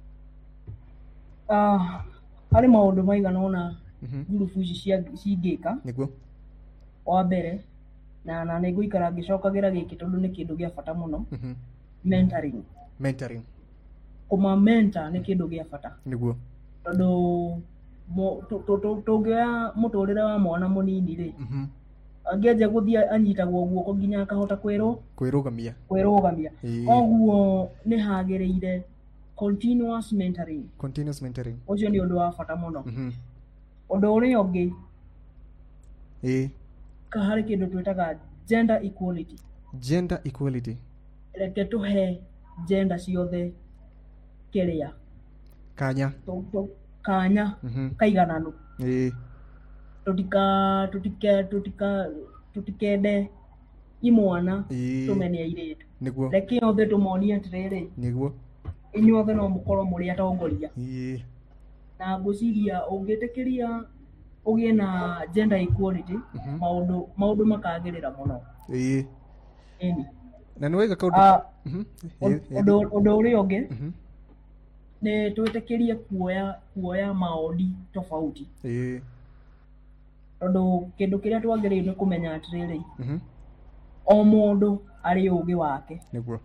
Ah, hari maundu maigana ona ngurubu ici cia cingĩka
niguo
wa mbere na na nĩ ngũikara ngĩcokagira gĩkĩ tondu nĩ kĩndũ gĩa bata muno mentoring
mentoring
kuma mentor nĩ kĩndũ gĩa bata
niguo
tondu tũngĩoya mũtũrĩre wa mwana mũnini rĩ angĩanjia gũthiĩ anyitagwo guoko nginya akahota kwĩrwo
kwĩrũgamia
kwĩrũgamia koguo nĩ hagĩrĩire continuous mentoring
continuous mentoring
ũcio nĩ ũndũ wa bata mũno ũndũ ũrĩa ũngĩ
eh
ka harĩ kĩndũ twĩtaga gender equality
gender equality
reke tũhe gender ciothe kĩrĩa
kanya
kanya kaigananu
eh
tutika tutika tutika tutikende imwana tumene airĩtu
niguo
reke othe tũmonie atĩrĩrĩ
niguo
inyuothe no mũkorwo mũrĩ atongoria
ĩĩ
na ngũciria ũngĩtĩkĩria ũgĩe na gender equality maũndũ maũndũ makagĩrĩra mũno
ĩĩ
ĩni
na nĩ wega kaundu
ũndũ ũndũ ũrĩa ũngĩ nĩ twĩtĩkĩrie kuoya kuoya maoni tofauti
ĩĩ
tondu kĩndũ kĩrĩa twagĩrĩirwo nĩ kũmenya atĩrĩrĩ o mũndũ arĩ ũgĩ wake
niguo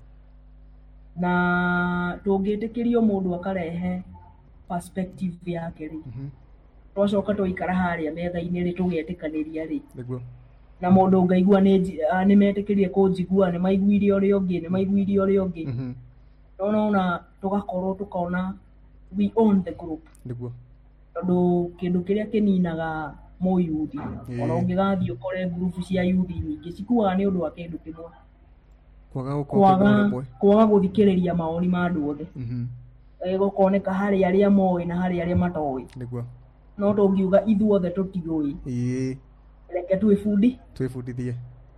na tũngĩtĩkĩrio mũndũ akarehe perspective yake rĩ twacoka tũikara harĩa metha-inĩ rĩ tũgetĩkanĩria rĩ
niguo
na mũndũ ngaigua nĩ metĩkĩrie kũnjigua nĩ maiguire ũrĩa ũngĩ nĩ maiguire ũrĩa ũngĩ no nona tũgakorwo tũkona we own the group
niguo
tondu kĩndũ kĩrĩa kĩninaga mũyuthi ona ũngĩgathiĩ ũkore group cia yuthi nyingĩ cikuaga nĩ ũndũ wa kĩndũ kĩmwe kwaga kwaga gũthikĩrĩria maoni ma andũ othe gũkoneka harĩ arĩa moĩ na harĩ arĩa matoĩ
niguo
no to ngiuga ithuothe tutigoĩ
ĩĩ
reke twĩbundi
twĩbundithie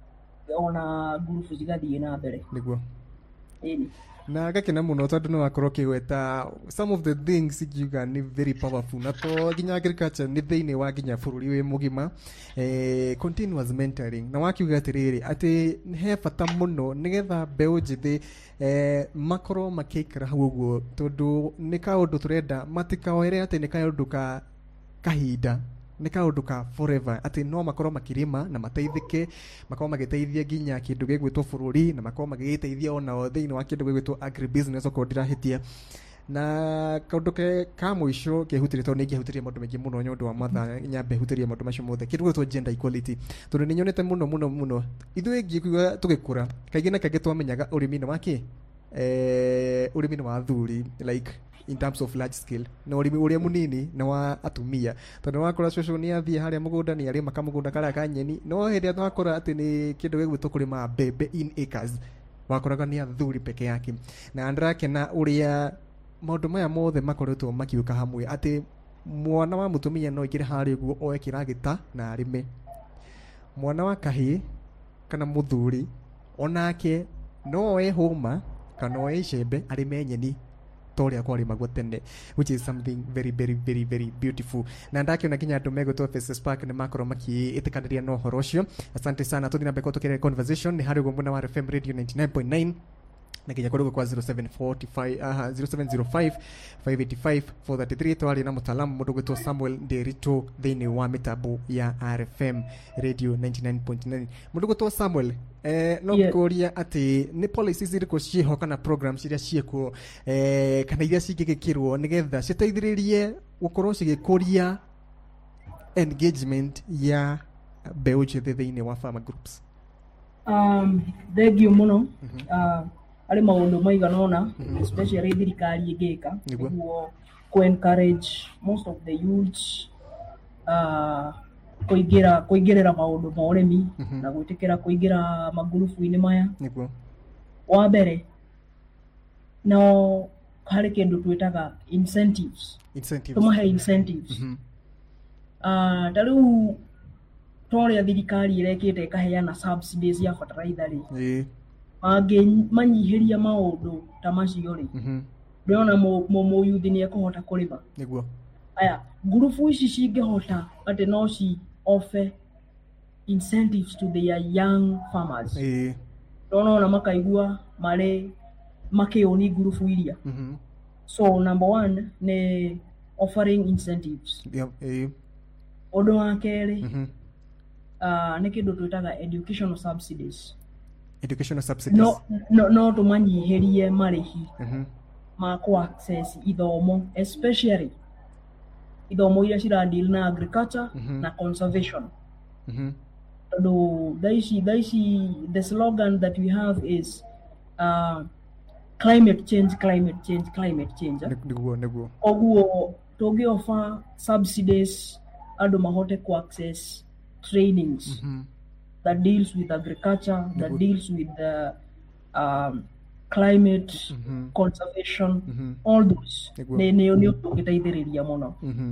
ona ngurubu cigathiĩ na mbere
nĩguo
ĩni
na gakena muno tondu no akorwo kĩgweta some of the things ingiuga nĩ very powerful na to nginya agriculture nĩ thĩinĩ wa nginya bũrũri wĩ mũgima eh, continuous mentoring na wakiuga atĩrĩrĩ atĩ he bata mũno nĩgetha mbeũ njĩthĩ eh, makorwo makĩikara hau ũguo tondũ nĩ kaũndũ tũrenda matikaoere atĩ nĩ kaũndũ ka kahinda nĩ kaũndũ ka forever atĩ no makorwo makĩrĩma na mateithĩke makorwo magĩteithia nginya kĩndũ gĩgwĩtwo bũrũri na makorwo magĩteithia onao thĩinĩ wa kĩndũ gĩgwĩtwo agribusiness okorwo ndirahĩtia na kaũndũ ke ka mũico kĩhutĩrie tondũ nĩ ingĩhutĩria maũndũ maingĩ mũno nĩ ũndũ wa mathaa nyambe hutĩrie maũndũ macio mothe kĩndũ gĩgwĩtwo gender equality tondũ nĩ nyonete mũno mũno mũno ithuĩ ngĩkuga tũgĩkũra kaingĩ na kaingĩ twamenyaga ũrĩmi nĩ wa kĩ eh, ũrĩmi nĩ wa athuri like in terms of large scale na ũrĩmi ũrĩa mũnini na wa atumia tondũ wakora cũcũ nĩ athiĩ harĩa mũgũnda nĩ arĩma kamũgũnda karĩa ka nyeni no hĩndĩ ĩrĩa wakora atĩ nĩ kĩndũ gĩgwĩtwo kũrĩma mbembe in acres wakoraga nĩ athuri peke yake na ndĩrakena ũrĩa maũndũ maya mothe makoretwo makiũka hamwe atĩ mwana wa mũtumia no aingĩre harĩa ũguo oe kĩragita na arĩme mwana wa kahĩĩ kana mũthuri onake no oe hũma kana oe icembe arĩme nyeni toria kwa rimagwo tene which is something very very very very beautiful na ndakiona kinya andũ megũtwo Faces Park nĩ makorwo makiĩtĩkanĩria na ũhoro ũcio asante sana tũthiĩ na mbere tũkĩrĩa conversation nĩ harĩ ũguo mwena wa R F M radio ninety-nine point nine na kinya kũrũgũ kwa zero seven four five aha zero seven zero five five eight five four three three twari na mutaalamu mũndũ gwĩtwo Samuel Nderito thĩinĩ wa mitambo ya R F M radio ninety-nine point nine mũndũ gwĩtwo Samuel eh no kũria atĩ nĩ policies irĩkũ ciĩho kana programs iria ciĩkuo eh kana iria cingĩgĩkĩrwo nĩgetha citeithĩrĩrie gũkorwo cigĩkũria engagement ya mbeũ njĩthĩ thĩinĩ wa farmer groups
um thengio mũno uh, arĩ maũndũ maigana ũna especially thirikari ĩngĩka nĩguo ku encourage most of the youths uh, kũingĩra kũingĩrĩra maũndũ ma ũrĩmi na gwĩtĩkĩra kũingĩra magurubu-inĩ maya
nĩguo
wa mbere no harĩ kĩndũ twĩtaga incentives
incentives
tũmahe incentives uh, ta rĩu torĩa thirikari ĩrekĩte ĩkaheana subsidies ya fertilizer rĩ angĩ manyihĩria maũndũ ta macio rĩ ndĩrona mũyuthi nĩ ekũhota kũrĩma
nĩguo
aya ngurubu ici cingĩhota atĩ no ci offer incentives to their young farmers
ĩĩ
ndona ona makaigua marĩ makĩoni ngurubu iria so number one nĩ offering incentives
ĩĩ
ũndũ wa kerĩ Uh, nĩ kĩndũ twĩtaga educational subsidies
educational subsidies
no no, no tũmanyihirie marĩhi
mhm
ma ku access ithomo especially ithomo iria ciradeal na agriculture na conservation
mhm
tondũ thaici thaici the slogan that we have is uh, climate change climate change climate change
nĩguo nĩguo
oguo tũngĩofa subsidies andũ mahote ku access trainings mm-hmm. that deals with agriculture, mm-hmm. that deals with the um, climate mm-hmm. conservation, mm-hmm. all those. Ne ne ne tũgĩteithĩrĩria mũno.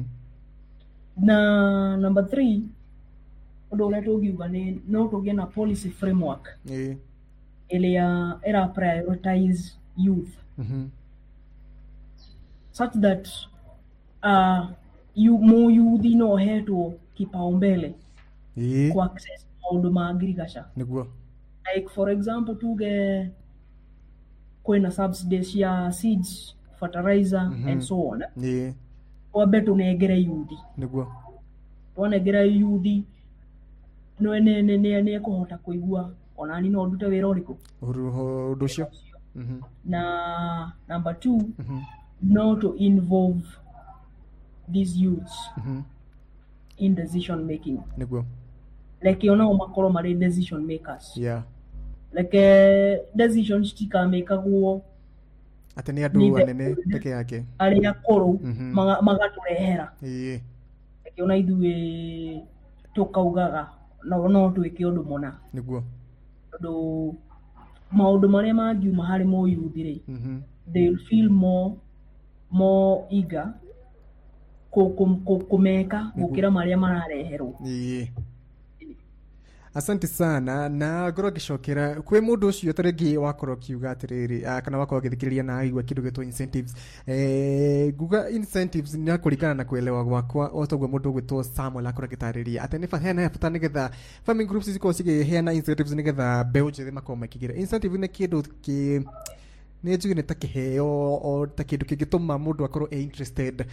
Na number three, ũndũ ũrĩa tũngiuga nĩ no tũgĩe na policy framework
ĩĩ
ĩrĩa ĩra prioritize youth
mm-hmm.
such that uh, you more youth no hetwo kipaumbele
ĩĩ
ku access maũndũ ma agriculture
nĩguo
like for example tuge kwĩna subsidies ya seeds fertilizer mm-hmm. and so on
ĩĩ
wambe tũnengere youth
nĩguo
tũnengera youth no ne ne ne ne kũhota kũigua ona ni no ndute wĩra ũrĩkũ
ũndũ ũcio
mhm na number two mm-hmm. no to involve these youths
mhm
in decision making
nĩguo
like you know makorwo marĩ decision makers
yeah
like uh, decisions tikamekagwo
atĩ nĩ andũ anene peke yake
arĩa akũrũ magatũrehera
ĩĩ
like ona ithuĩ tũkaugaga no no twĩke ũndũ mũna
nĩguo
tondũ maũndũ marĩa mangiuma harĩ mũyuthi rĩ
mhm
they will feel more more eager kumeka gukira maria marareherwo.
Ii. Asante sana na ngoro gicokera kwi mundu ucio taringi wakorwo kiuga atiriri kana wakorwo githikiriria na aigua kindu gitwa incentives eh guga incentives ni kuringana na kuelewa gwakwa otogwe mundu gwitwo Samuel akora gitariria ati ni fahena ya fata nigetha farming groups ziko cigeheana incentives nigetha mbeu njithe makoma makigira incentive ni kindu ki ni njuge ni ta kiheo o ta kindu kingituma mundu akorwo e interested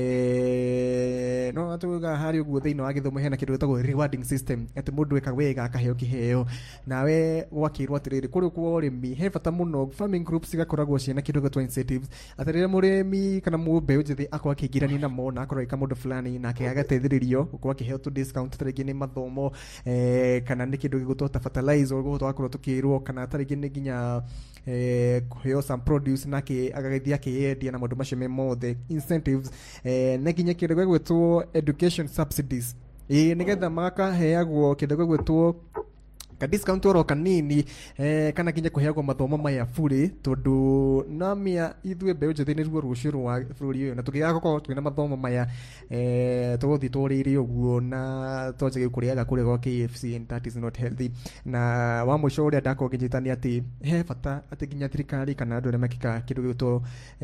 eh no atuga hari uguo thiino wa githomo hena kindu gitagwo rewarding system ati mundu eka wega akaheo kiheo nawe wakirwo atiriri kuri kwa urimi he fata muno farming groups igakoragwo ciana kindu gitwa incentives atirire murimi kana mumbe ujithi akwa akigirani na mo na akorwo ika mundu fulani na ke agateithiririo kwa akiheo to discount taringi ni mathomo eh kana ni kindu gigutwa ta fertilizer uguo twakorwo tukirwo kana taringi ni ginya eh kuheo some produce nake agageithia kiendia na maundu macio me mothe incentives eh neginya kindu gwetwo education subsidies eh nigetha makaheagwo kindu gwetwo ka discount oro kanini eh kana kinya kuheagwo mathomo maya bure tondu namia ithwe mbeu njithe ni ruo rucio rwa bũrũri uyu na tugiga gũkorwo twina mathomo maya eh tuguthi tũrĩire ũguo na tonje gĩkũrĩaga kũrĩa gwa K F C and that is not healthy na wa mũico ũrĩa ndakorwo ngĩnyitania atĩ he bata atĩ nginya thirikari kana andũ arĩa makika kĩndũ gĩtwo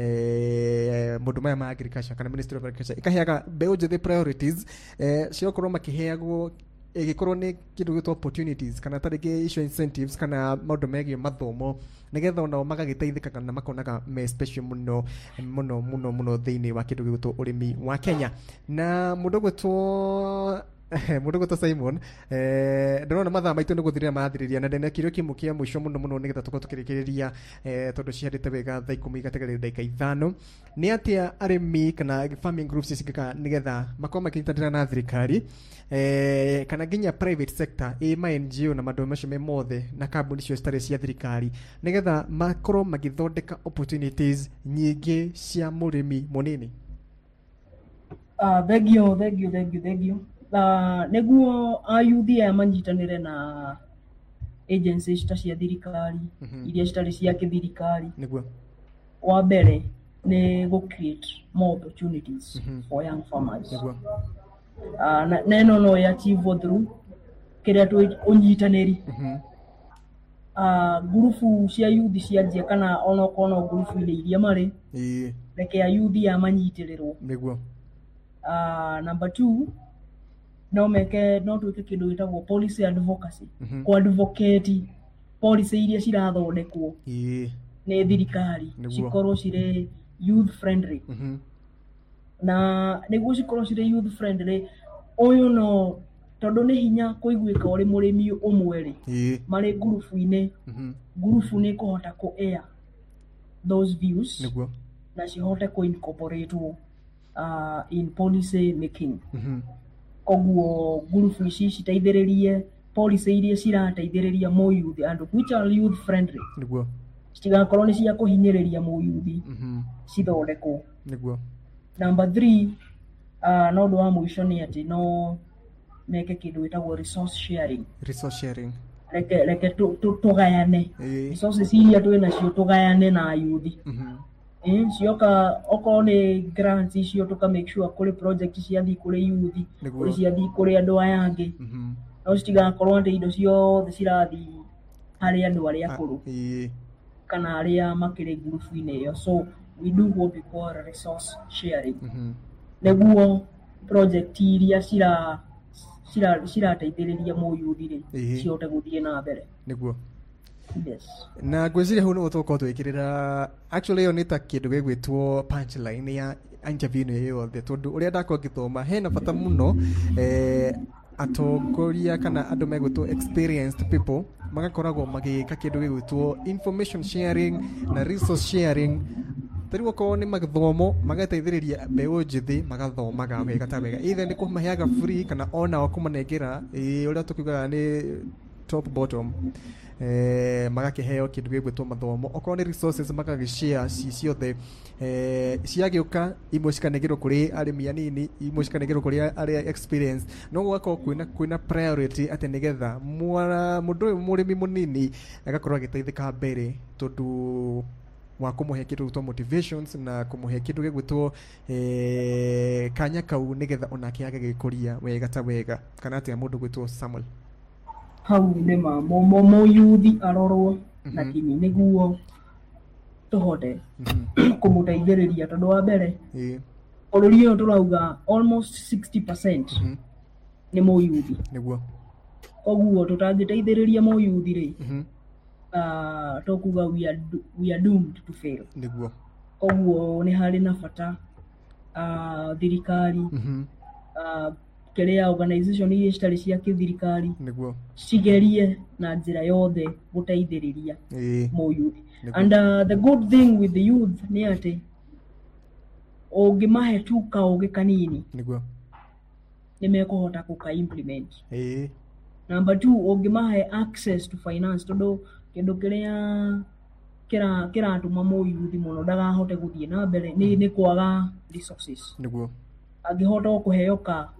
eh maũndũ maya ma agriculture kana Ministry of Agriculture ikaheaga mbeu njithe priorities eh ciokorwo makiheagwo igikorwo ni kindu gitwa opportunities kana taringi icio incentives kana maundu megie mathomo nigetha onao magagiteithika kana makonaga me special muno muno muno muno thiini wa kindu gitwa urimi wa Kenya na mundu gwitwo mundu gwitwo Simon eh ndona mathaa maitu ni guthirira mathiriria na ndene kirio kimukia mwisho muno muno nigetha tuko tukirikiria eh tondu ciarite wega thaa ikumi igategerera ndagika ithano ni atia arimi kana farming groups cigika nigetha makoma makinyitanira na thirikari eh kana ginya private sector e ma N G O na maundu macio me mothe na kambuni cio citari cia thirikari nigetha makorwo magithondeka opportunities nyingi cia murimi munini.
Ah thank you thank you thank you thank you Uh, neguo ayuthi aya manyitanire na agencies ta cia thirikari mm -hmm. iria citari cia kithirikari
neguo
wa mbere ni go create more opportunities mm -hmm. for young farmers
neguo
uh, na neno no ya achieve through kiria tu unyitaniri
mhm mm
uh, grupu cia youth cia njia kana ono kono grupu ile iria mari
ii
reke ayuthi ya manyitirirwo
neguo
uh, number two no meke no tuike kindu gitagwo policy advocacy
mm -hmm.
ko advocate policy iria cirathondekwo
ii
ni thirikari cikorwo cire youth friendly
mhm mm
na niguo cikorwo cire youth friendly uyu no tondu ni hinya kuiguika uri murimi umwe ri mari grupu ine
mhm
grupu ni kuhota ku air those views
niguo
na cihote ku incorporate uh, in policy making
mhm
koguo grupu ici citeithĩrĩrie policy iria cirateithĩrĩria mo youth and which are youth friendly
niguo
citigakorwo ni cia kuhinyĩrĩria mo youth
mhm
cithondekwo
niguo
number three uh, no ndo wa mũico ni ati no meke kindu gitagwo resource sharing
resource sharing
reke reke tugayane resources iria twina cio tugayane na youth
mhm
eh cioka oko ni grants icio tuka make sure kuri project cia thi kuri youth kuri cia thi kuri andu aya angi
mhm
no citigakorwo ati indo ciothe cirathi hari andu aria akuru kana aria makire grupu ine iyo so we do what we call resource sharing
mhm
neguo project iria cira cira cirateithĩrĩria mo youth ri ciote guthie na mbere
niguo
yes
na gwiciria hu no tuko twikirira actually yo nita kindu gigwitwo punchline ya interview ino yothe tondu uria ndakwa ngithoma hena bata muno eh atongoria kana andu megwitwo experienced people magakoragwo magika kindu gigwitwo information sharing na resource sharing tariwo ko ni magthomo magateithĩrĩria mbeu njithi magathomaga wega ta wega either ni kumaheaga free kana ona kumanengera eh uria tukiugaga ni top bottom eh magakiheo kindu gigwitwo mathomo okorwo ni resources magagishare ci ciothe eh ciagĩuka imwe cikanegirwo kuri arimi anini imwe cikanegirwo kuri aria experience no gwako kwina kwina priority ati nigetha mwana mundu murimi munini agakorwo agiteithika mbere tondu wa kumuhe kindu gwitwo motivations na kumuhe kindu gigwitwo eh kanya kau nigetha onake age gikuria wega ta wega kana atia mundu gwitwo Samuel
hau ni ma mo mo, mo yuthi arorwo na kini niguo tuhote kumuteithiriria tondu wa mbere eh bururi uyu turauga almost sixty percent ni mo yuthi
niguo
koguo tutangiteithiriria mo yuthi ri ah tokuga we are we are doomed to fail
niguo
koguo ni hari na bata ah thirikari ah kerea organization iria citari cia kithirikari
niguo
cigerie na njira yothe guteithiriria
eh
mo yuthi and uh, the good thing with the youth ni ati ungimahe tu kauge kanini
niguo
nimekuhota kuka implement
eh
number two ungimahe access to finance tondu kindu kiria kira kira atuma mo yuthi muno ndagahote guthie na mbere ni ni kwaga resources
niguo
angihota kuheyoka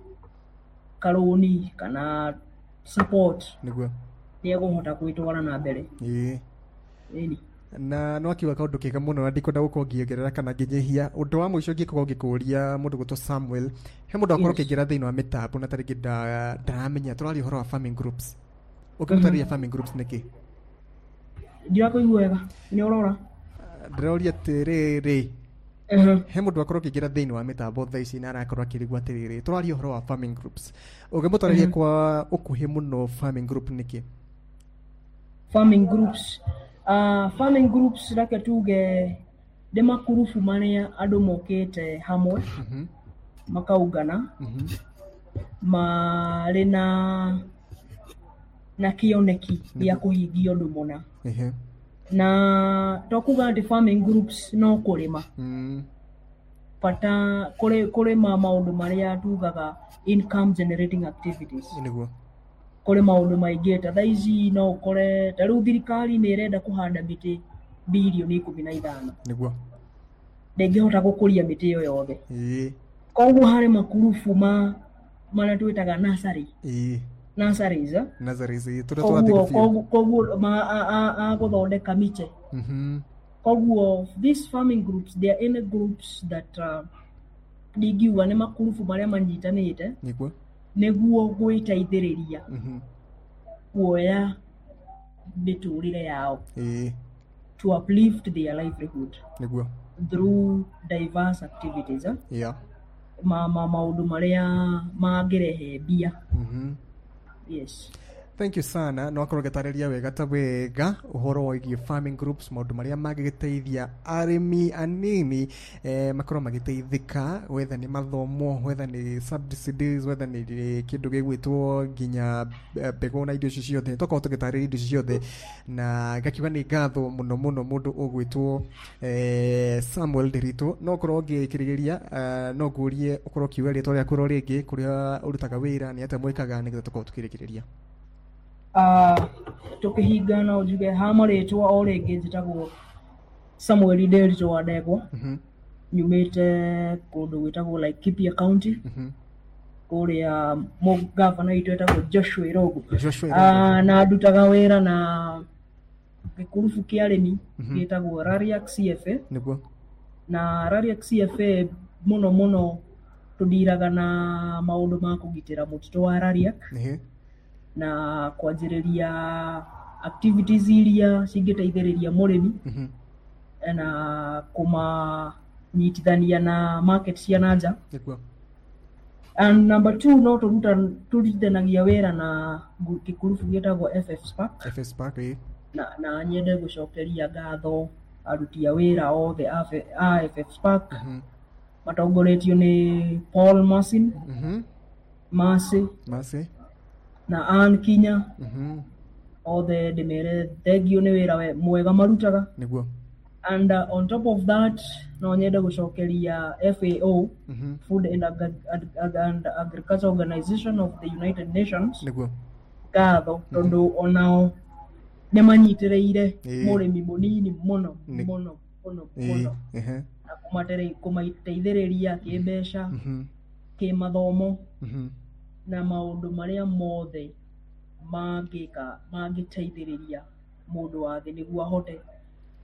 karoni kana support
niguo
ni eguhota kwitwara na mbere
eh
eni
na no akiwa kaundu kega muno na ndikwenda gukorwo ngiongerera kana nginyihia undu wa muico ngikorwo ngikuria mundu gwitwo Samuel he mundu akorwo kingira thiini wa mitambo na taringi ndaramenya turari uhoro wa farming groups ukimutaria farming groups niki
ndira kuigua wega ni urora
ndiroria tiriri he mundu akorwo kingira thiini wa mitambo thaa ici na arakorwo akirigwa tiriri turari uhoro wa farming groups ukimutaria kwa ukuhi muno farming group niki
farming groups Uh, farming groups rake tuge de makurufu maria andu mokete hamwe mm -hmm. makaugana mm -hmm. mari na na kioneki mm -hmm. ya kuhingia undu muna mm -hmm. na tokuga ati farming groups no kurima mm. pata kore kore ma maundu maria tugaga income generating activities
niguo
kore maundu maingi ta thaici no kore ta riu thirikari ni irenda kuhanda miti bilioni kumi na ithano
niguo
ndengihota gukuria miti iyo yothe
ii
koguo hari makurufu ma mana twitaga nursery
ii
nurseries eh
nurseries ii turia twathirifio
koguo koguo ma a a guthondeka miche
mhm
koguo these farming groups they are in groups that uh, digiwa ne makurufu maria manyitanite
niguo
neguo gwiteithiriria
mhm
kuoya miturire yao
eh
to uplift their livelihood
niguo
through diverse activities eh?
yeah
ma ma maundu maria mangirehe bia
mhm
yes
thank you sana no akorwo gitariria wega ta wega uhoro wigi farming groups maundu maria magigiteithia arimi anini eh makorwo magiteithika whether ni mathomo whether ni subsidies whether ni kindu gigwitwo ginya bego na indo ciothe toka tugitariria indo ciothe na gakiwa ni ngatho muno muno mundu ugwitwo eh Samuel Derito no korwo ngikirigiria uh, no ngurie ukorwo kiuga ritwa ria kuro ringi kuria urutaga wira ni ata mwikaga ni gitukorwo tukirigiriria
uh tukihingana ujuge hamaritwa o ringi njitagwo Samuel Derito wa Ndegwa mhm nyumite kundu gwitagwo like Kipia County mhm kuria mo governor itwetagwo Joshua Irogo
Joshua
ah na ndutaga wira na gikurufu kia arimi gitagwo Rariac C F A
niguo
na Rariac C F A muno muno tudiraga na maundu ma kugitira mutito wa Rariac ehe na kwanjiriria activities iria cingiteithiriria murimi mhm na kuma nyitithania na market cia nanja
niguo
and number two no turuta turithanagia wira na gikurufu gitagwo F F Spark
F F Spark eh
na na nyende gucokeria ngatho aruti a wira othe a F F Spark mhm matongoretio ni Paul Masin mhm Masi
Masi na
Ann Kinya
mhm
othe ndimere thegio ni wira mwega marutaga
niguo
and uh, on top of that no nyende gucokeria F A O
mhm
Food and Ag Ag Ag and Agriculture Organization of the United Nations
niguo
gatho tondu onao ne manyitireire murimi munini muno muno muno muno
ehe
na kumatere kumaiteithiriria kimbeca mhm kimathomo mhm na maundu maria mothe mangika mangiteithiriria mundu wa thi niguo ahote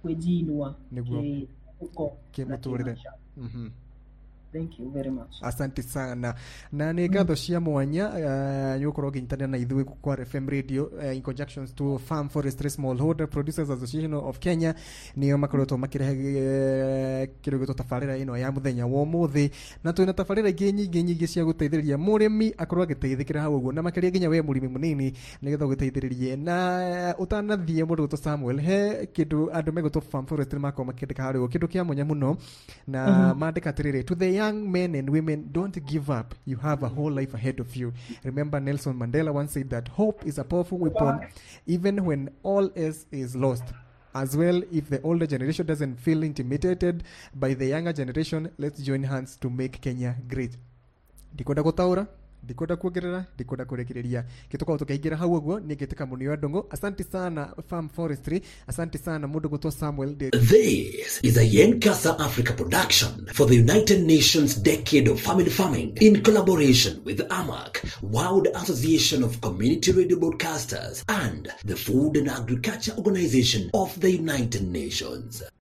kwejinwa
Niguo.
uko
Kimuturire. Mhm.
Thank you very much.
Asante sana. Na nä ngatho cia mwanya nä gå korwo ngä nyitanä na ithuä kwa F M radio uh, in conjunction to Farm Forestry Smallholder Producers Association of Kenya nä o makoretwo makä rehe kä rå gä two tabarä ra ä no ya må thenya wa må thä na twä na tabarä ra ingä nyingä nyingä cia gå teithä rä ria må rä mi akorwo agä teithä kä ra hau å guo na makä ria nginya we må rimi må nini nä getha å gä teithä rä rie na å tanathiä må ndå gå two Samuel he kä ndå andå megå two Farm Forestry makorwo makä ndä ka harä å kä ndå kä a mwanya må no na mandä ka atä rä rä to the young men and women, don't give up. You have a whole life ahead of you. Remember, Nelson Mandela once said that hope is a powerful weapon even when all else is lost. As well, if the older generation doesn't feel intimidated by the younger generation, let's join hands to make Kenya great. Ndikwenda gutaura, ndikwenda kuongerera, ndikwenda kurekereria. Gitukorwo tukiingira hau uguo ni ngitika munio andongo. Asante sana Farm Forestry, asante sana mundu gutwo Samuel.
This is a Yenkasa Africa production for the United Nations Decade of Family Farming in collaboration with A M A C, World Association of Community Radio Broadcasters, and the Food and Agriculture Organization of the United Nations.